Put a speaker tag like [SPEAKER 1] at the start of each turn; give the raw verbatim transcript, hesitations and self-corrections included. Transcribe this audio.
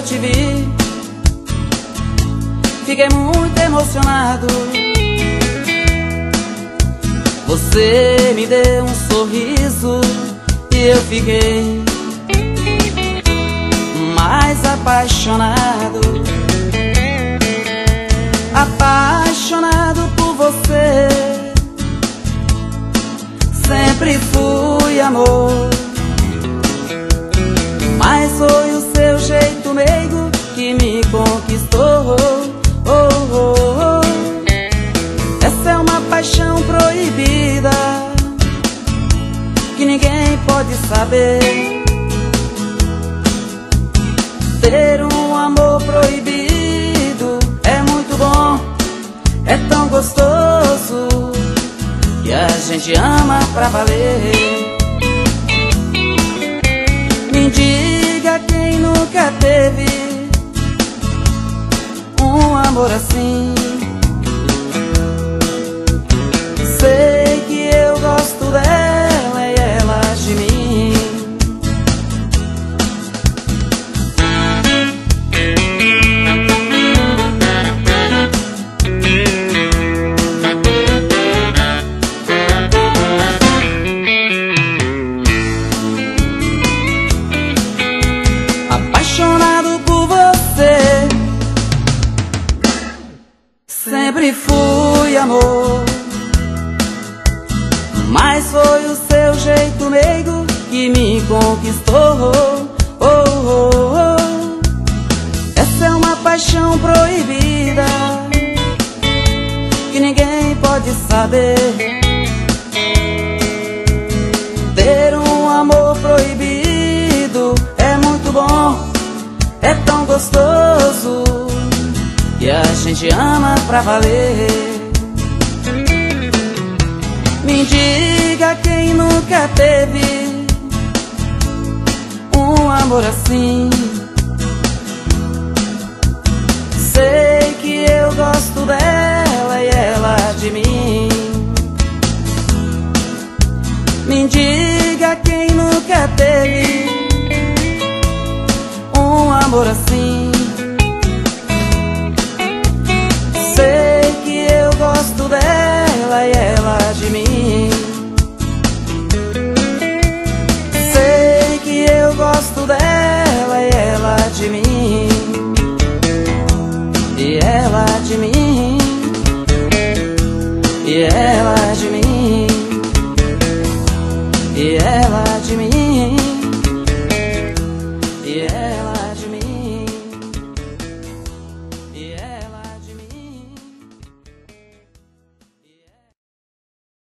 [SPEAKER 1] te vi, fiquei muito emocionado. Você me deu um sorriso e eu fiquei mais apaixonado. Apaixonado por você, sempre fui amor. Mas foi o seu jeito meigo que me conquistou. Oh, oh, oh. Essa é uma paixão proibida que ninguém pode saber. Ter um amor proibido é muito bom, é tão gostoso que a gente ama pra valer. Me diga quem nunca teve um amor assim. Sei que eu gosto dela e ela de mim. Apaixonado por você, sempre fui amor. Mas foi o seu jeito meigo que me conquistou. Oh, oh, oh. Essa é uma paixão proibida que ninguém pode saber. Ter um amor proibido é muito bom, é tão gostoso que a gente ama pra valer. Me diga quem nunca teve um amor assim. Sei que eu gosto dela e ela de mim. Me diga quem nunca teve um amor assim. Sei que eu gosto dela e ela de mim. Sei que eu gosto dela e ela de mim. E ela de mim. E ela de mim. E ela de mim. E ela